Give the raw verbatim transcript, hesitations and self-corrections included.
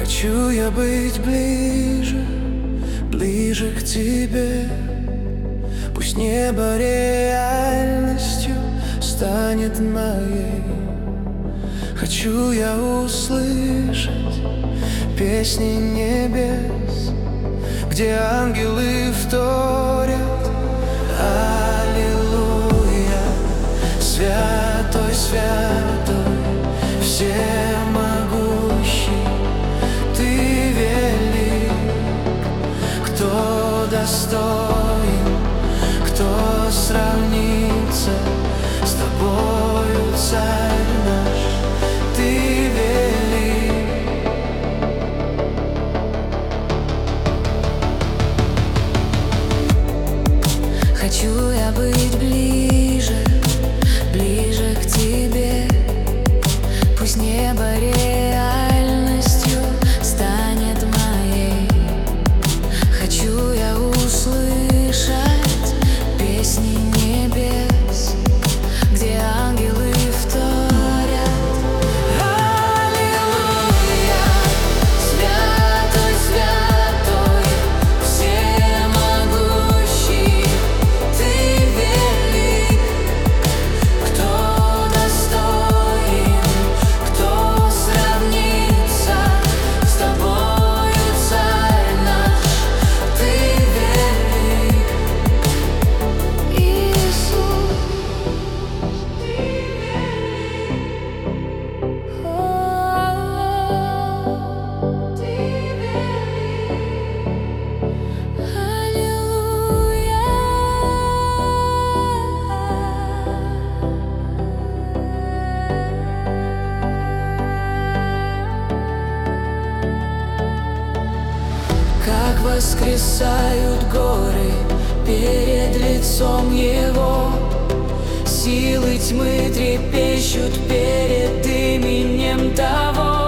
Хочу я быть ближе, ближе к тебе. Пусть небо реальностью станет моей. Хочу я услышать песни небес, где ангелы вторят: аллилуйя, святой, святой, всемогущий, ты велик. Кто достоин, кто сравнится с тобою, царь наш, ты велик. Хочу я быть ближе, ближе к тебе. Пусть небо реальностью станет моей. Хочу я услышать песни небес, где ангелы вторят: аллилуйя, святой, святой, всемогущий, ты велик. Кто достоин, кто сравнится с тобою, царь наш, ты велик. Иисус, ты велик. О, ты велик. Аллилуйя. Как воскресают горы перед лицом Его, силы тьмы трепещут перед именем того.